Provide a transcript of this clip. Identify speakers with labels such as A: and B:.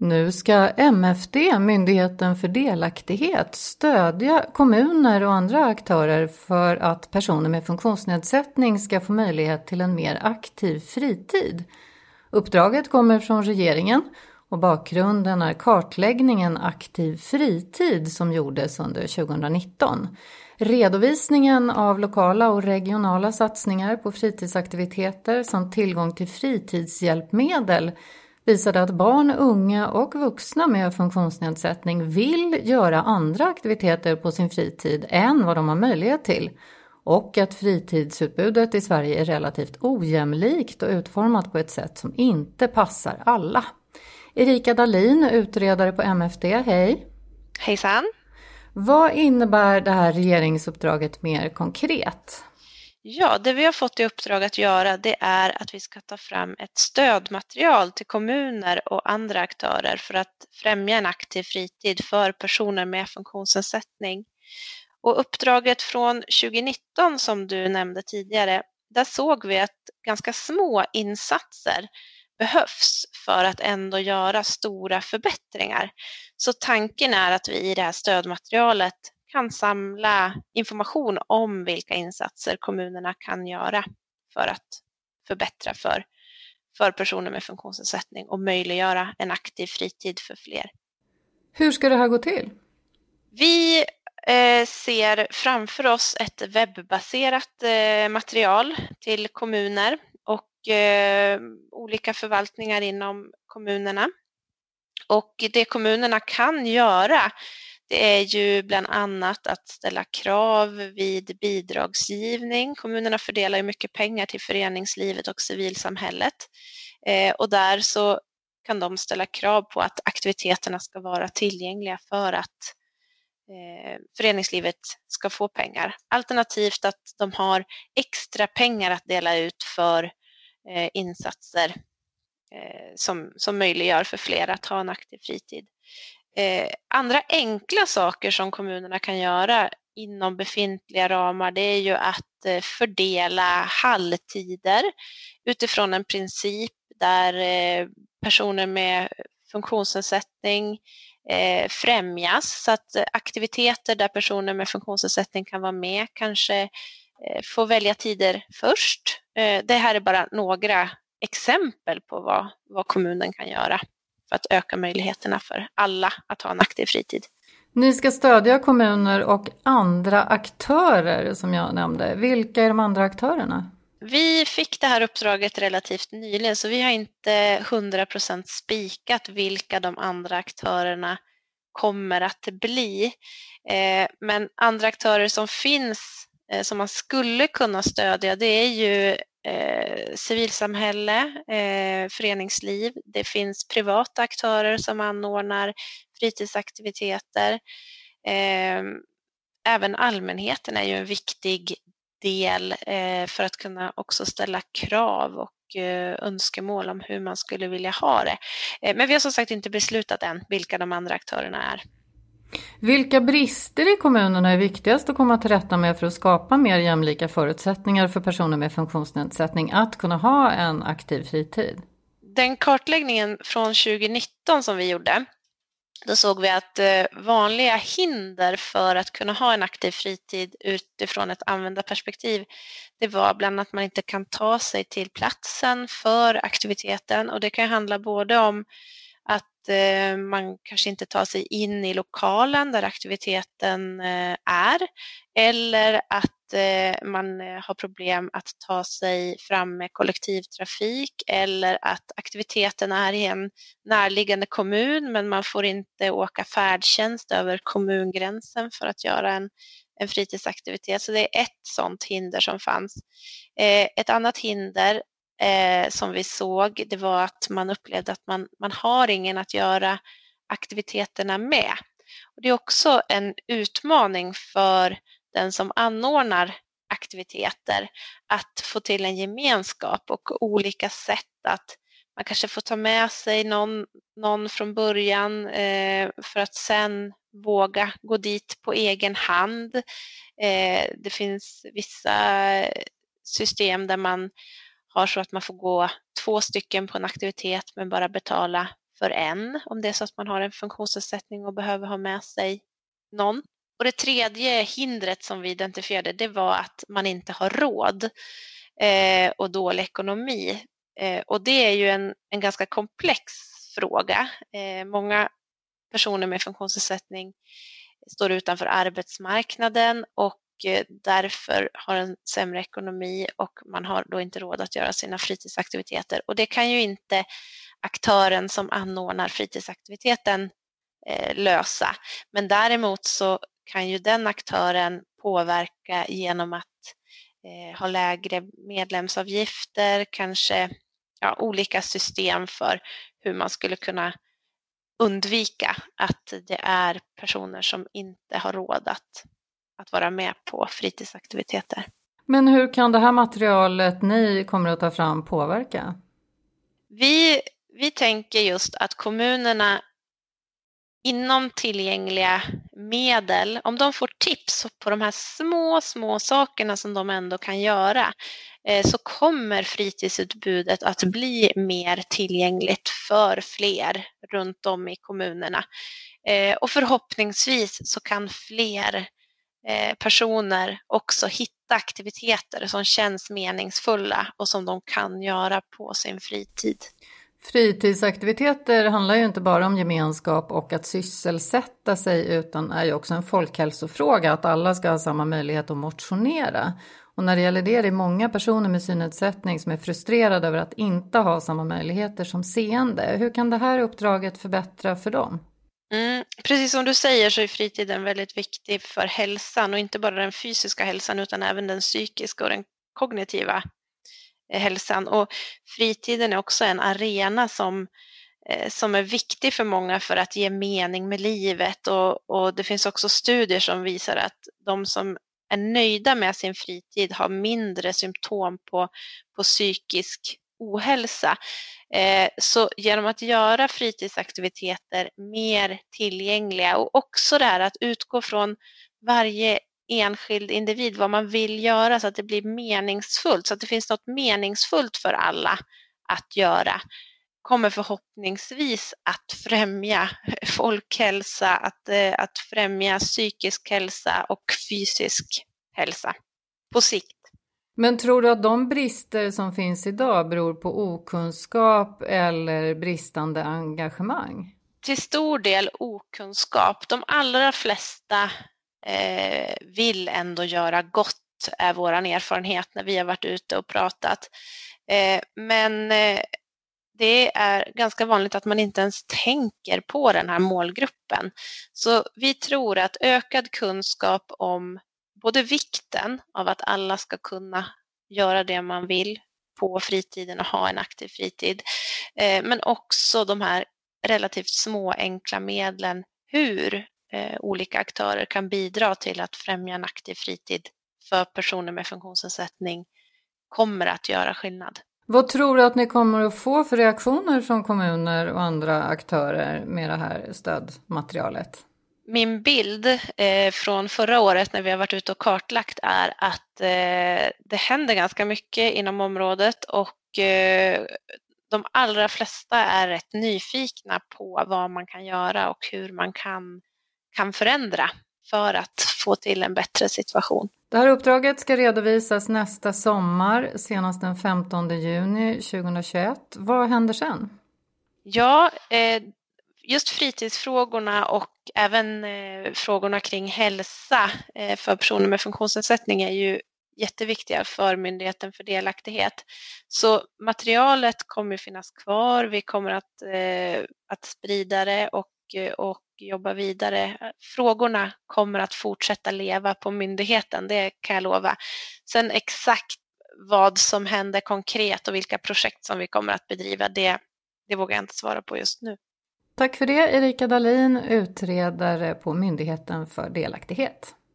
A: Nu ska MFD, Myndigheten för delaktighet, stödja kommuner och andra aktörer för att personer med funktionsnedsättning ska få möjlighet till en mer aktiv fritid. Uppdraget kommer från regeringen och bakgrunden är kartläggningen Aktiv fritid som gjordes under 2019. Redovisningen av lokala och regionala satsningar på fritidsaktiviteter samt tillgång till fritidshjälpmedel visade att barn, unga och vuxna med funktionsnedsättning vill göra andra aktiviteter på sin fritid än vad de har möjlighet till. Och att fritidsutbudet i Sverige är relativt ojämlikt och utformat på ett sätt som inte passar alla. Erika Dahlin, utredare på MFD, hej.
B: Hejsan.
A: Vad innebär det här regeringsuppdraget mer konkret?
B: Ja, det vi har fått i uppdrag att göra det är att vi ska ta fram ett stödmaterial till kommuner och andra aktörer för att främja en aktiv fritid för personer med funktionsnedsättning. Och uppdraget från 2019 som du nämnde tidigare, där såg vi att ganska små insatser behövs för att ändå göra stora förbättringar. Så tanken är att vi i det här stödmaterialet kan samla information om vilka insatser kommunerna kan göra för att förbättra för personer med funktionsnedsättning och möjliggöra en aktiv fritid för fler.
A: Hur ska det här gå till?
B: Vi ser framför oss ett webbaserat material till kommuner och olika förvaltningar inom kommunerna. Och det kommunerna kan göra, det är ju bland annat att ställa krav vid bidragsgivning. Kommunerna fördelar ju mycket pengar till föreningslivet och civilsamhället. Och där så kan de ställa krav på att aktiviteterna ska vara tillgängliga för att föreningslivet ska få pengar. Alternativt att de har extra pengar att dela ut för insatser som möjliggör för fler att ha en aktiv fritid. Andra enkla saker som kommunerna kan göra inom befintliga ramar, det är ju att fördela halvtider utifrån en princip där personer med funktionsnedsättning främjas, så att aktiviteter där personer med funktionsnedsättning kan vara med kanske får välja tider först. Det här är bara några exempel på vad kommunen kan göra för att öka möjligheterna för alla att ha en aktiv fritid.
A: Ni ska stödja kommuner och andra aktörer som jag nämnde. Vilka är de andra aktörerna?
B: Vi fick det här uppdraget relativt nyligen så vi har inte 100% spikat vilka de andra aktörerna kommer att bli. Men andra aktörer som finns som man skulle kunna stödja, det är ju civilsamhälle, föreningsliv. Det finns privata aktörer som anordnar fritidsaktiviteter. Även allmänheten är ju en viktig del för att kunna också ställa krav och önskemål om hur man skulle vilja ha det. Men vi har som sagt inte beslutat än vilka de andra aktörerna är.
A: Vilka brister i kommunerna är viktigast att komma till rätta med för att skapa mer jämlika förutsättningar för personer med funktionsnedsättning att kunna ha en aktiv fritid?
B: Den kartläggningen från 2019 som vi gjorde, då såg vi att vanliga hinder för att kunna ha en aktiv fritid utifrån ett användarperspektiv, det var bland annat att man inte kan ta sig till platsen för aktiviteten, och det kan handla både om att man kanske inte tar sig in i lokalen där aktiviteten är, eller att man har problem att ta sig fram med kollektivtrafik, eller att aktiviteten är i en närliggande kommun men man får inte åka färdtjänst över kommungränsen för att göra en fritidsaktivitet. Så det är ett sådant hinder som fanns. Ett annat hinder som vi såg, det var att man upplevde att man har ingen att göra aktiviteterna med. Och det är också en utmaning för den som anordnar aktiviteter att få till en gemenskap och olika sätt att man kanske får ta med sig någon från början för att sen våga gå dit på egen hand. Det finns vissa system där man har så att man får gå 2 stycken på en aktivitet men bara betala för en, om det är så att man har en funktionsnedsättning och behöver ha med sig någon. Och det tredje hindret som vi identifierade, det var att man inte har råd och dålig ekonomi. Och det är ju en ganska komplex fråga. Många personer med funktionsnedsättning står utanför arbetsmarknaden och därför har en sämre ekonomi och man har då inte råd att göra sina fritidsaktiviteter. Och det kan ju inte aktören som anordnar fritidsaktiviteten lösa. Men däremot så kan ju den aktören påverka genom att ha lägre medlemsavgifter, kanske olika system för hur man skulle kunna undvika att det är personer som inte har råd att vara med på fritidsaktiviteter.
A: Men hur kan det här materialet ni kommer att ta fram påverka?
B: Vi tänker just att kommunerna inom tillgängliga medel, om de får tips på de här små sakerna som de ändå kan göra, så kommer fritidsutbudet att bli mer tillgängligt för fler runt om i kommunerna. Och förhoppningsvis så kan fler personer också hitta aktiviteter som känns meningsfulla och som de kan göra på sin fritid.
A: Fritidsaktiviteter handlar ju inte bara om gemenskap och att sysselsätta sig, utan är ju också en folkhälsofråga att alla ska ha samma möjlighet att motionera. Och när det gäller det är det många personer med synnedsättning som är frustrerade över att inte ha samma möjligheter som seende. Hur kan det här uppdraget förbättra för dem?
B: Precis som du säger så är fritiden väldigt viktig för hälsan, och inte bara den fysiska hälsan utan även den psykiska och den kognitiva hälsan. Och fritiden är också en arena som är viktig för många för att ge mening med livet, och det finns också studier som visar att de som är nöjda med sin fritid har mindre symptom på psykisk ohälsa. Så genom att göra fritidsaktiviteter mer tillgängliga, och också det här att utgå från varje enskild individ vad man vill göra så att det blir meningsfullt, så att det finns något meningsfullt för alla att göra, kommer förhoppningsvis att främja folkhälsa, att främja psykisk hälsa och fysisk hälsa på sikt.
A: Men tror du att de brister som finns idag beror på okunskap eller bristande engagemang?
B: Till stor del okunskap. De allra flesta vill ändå göra gott, är vår erfarenhet när vi har varit ute och pratat. Men det är ganska vanligt att man inte ens tänker på den här målgruppen. Så vi tror att ökad kunskap om både vikten av att alla ska kunna göra det man vill på fritiden och ha en aktiv fritid, men också de här relativt små enkla medlen, hur olika aktörer kan bidra till att främja en aktiv fritid för personer med funktionsnedsättning, kommer att göra skillnad.
A: Vad tror du att ni kommer att få för reaktioner från kommuner och andra aktörer med det här stödmaterialet?
B: Min bild från förra året när vi har varit ute och kartlagt är att det händer ganska mycket inom området, och de allra flesta är rätt nyfikna på vad man kan göra och hur man kan förändra för att få till en bättre situation.
A: Det här uppdraget ska redovisas nästa sommar, senast den 15 juni 2021. Vad händer sen?
B: Ja, just fritidsfrågorna och även frågorna kring hälsa för personer med funktionsnedsättning är ju jätteviktiga för Myndigheten för delaktighet. Så materialet kommer finnas kvar, vi kommer att sprida det och jobba vidare. Frågorna kommer att fortsätta leva på myndigheten, det kan jag lova. Sen exakt vad som händer konkret och vilka projekt som vi kommer att bedriva, det vågar jag inte svara på just nu.
A: Tack för det, Erika Dahlin, utredare på Myndigheten för delaktighet.